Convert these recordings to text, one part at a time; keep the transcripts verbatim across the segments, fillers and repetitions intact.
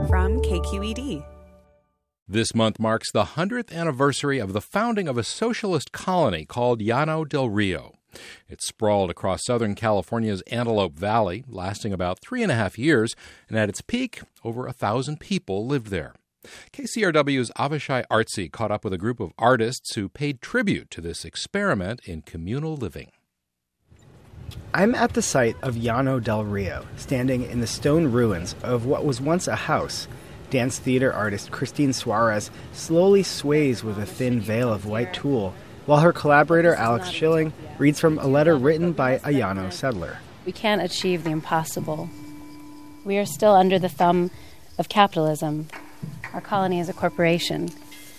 from K Q E D. This month marks the one hundredth anniversary of the founding of a socialist colony called Llano del Rio. It sprawled across Southern California's Antelope Valley, lasting about three and a half years, and at its peak, over a thousand people lived there. K C R W's Avishai Artsy caught up with a group of artists who paid tribute to this experiment in communal living. I'm at the site of Llano del Rio, standing in the stone ruins of what was once a house. Dance theater artist Christine Suarez slowly sways with a thin veil of white tulle, while her collaborator Alex Schilling reads from a letter written by a Llano settler. We can't achieve the impossible. We are still under the thumb of capitalism. Our colony is a corporation.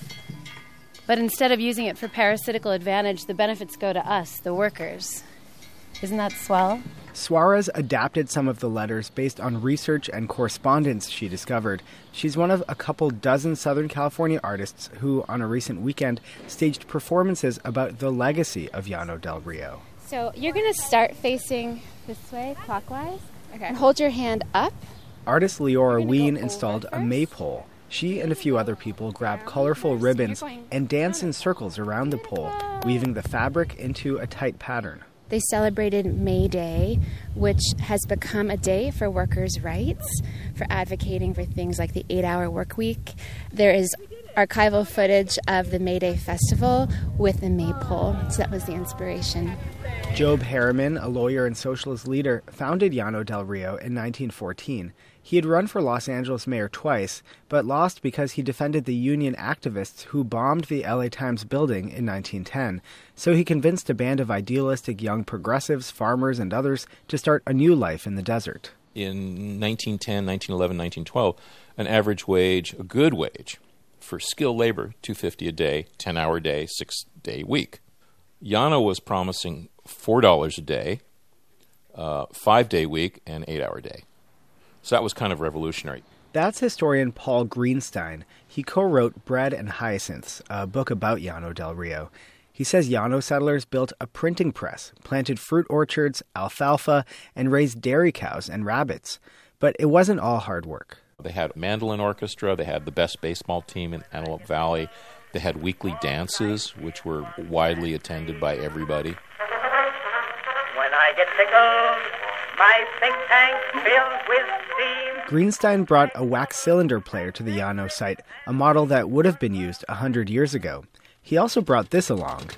But instead of using it for parasitical advantage, the benefits go to us, the workers. Isn't that swell? Suarez adapted some of the letters based on research and correspondence she discovered. She's one of a couple dozen Southern California artists who, on a recent weekend, staged performances about the legacy of Llano del Rio. So you're going to start facing this way, clockwise. Okay. And hold your hand up. Artist Leora Ween installed a maypole. She and a few other people grab colorful ribbons and dance in circles around the pole, weaving the fabric into a tight pattern. They celebrated May Day, which has become a day for workers' rights, for advocating for things like the eight-hour work week. There is archival footage of the May Day festival with the maypole, so that was the inspiration. Job Harriman, a lawyer and socialist leader, founded Llano del Rio in nineteen fourteen. He had run for Los Angeles mayor twice, but lost because he defended the union activists who bombed the L A Times building in nineteen ten. So he convinced a band of idealistic young progressives, farmers, and others to start a new life in the desert. In nineteen ten, nineteen eleven, nineteen twelve, an average wage, a good wage, for skilled labor, two hundred fifty dollars a day, ten-hour day, six-day week. Llano was promising four dollars a day, uh, five-day week, and eight-hour day. So that was kind of revolutionary. That's historian Paul Greenstein. He co-wrote Bread and Hyacinths, a book about Llano del Rio. He says Llano settlers built a printing press, planted fruit orchards, alfalfa, and raised dairy cows and rabbits. But it wasn't all hard work. They had a mandolin orchestra. They had the best baseball team in Antelope Valley. They had weekly dances, which were widely attended by everybody. When I get tickled, my think tank fills with steam. Greenstein brought a wax cylinder player to the Llano site, a model that would have been used one hundred years ago. He also brought this along,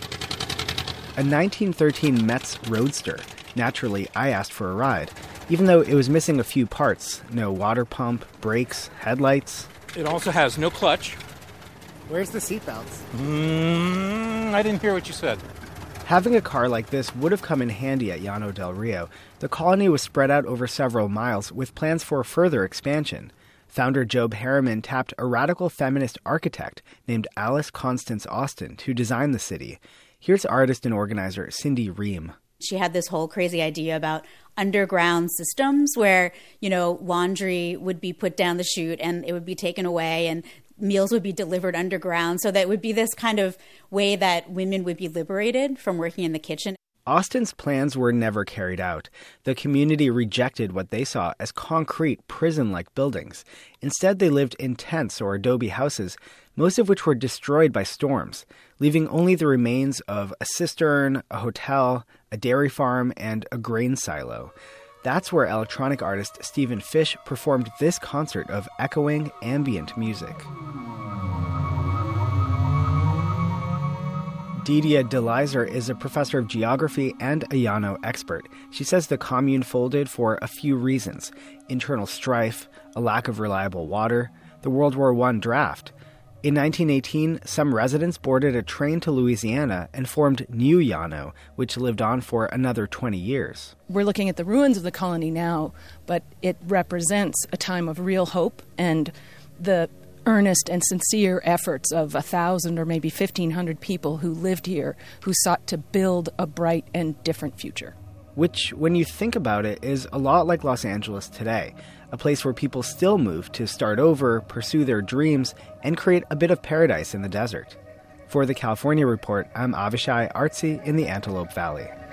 a nineteen thirteen Metz Roadster. Naturally, I asked for a ride, even though it was missing a few parts. No water pump, brakes, headlights. It also has no clutch. Where's the seatbelts? Mm, I didn't hear what you said. Having a car like this would have come in handy at Llano del Rio. The colony was spread out over several miles with plans for further expansion. Founder Job Harriman tapped a radical feminist architect named Alice Constance Austin to design the city. Here's artist and organizer Cindy Ream. She had this whole crazy idea about underground systems where, you know, laundry would be put down the chute and it would be taken away and meals would be delivered underground. So that would be this kind of way that women would be liberated from working in the kitchen. Austin's plans were never carried out. The community rejected what they saw as concrete, prison-like buildings. Instead, they lived in tents or adobe houses, most of which were destroyed by storms, leaving only the remains of a cistern, a hotel, a dairy farm, and a grain silo. That's where electronic artist Stephen Fish performed this concert of echoing ambient music. Didia DeLizer is a professor of geography and a Llano expert. She says the commune folded for a few reasons: internal strife, a lack of reliable water, the World War One draft. In nineteen eighteen, some residents boarded a train to Louisiana and formed New Llano, which lived on for another twenty years. We're looking at the ruins of the colony now, but it represents a time of real hope and the earnest and sincere efforts of a thousand or maybe fifteen hundred people who lived here, who sought to build a bright and different future. Which, when you think about it, is a lot like Los Angeles today, a place where people still move to start over, pursue their dreams, and create a bit of paradise in the desert. For the California Report, I'm Avishai Artsy in the Antelope Valley.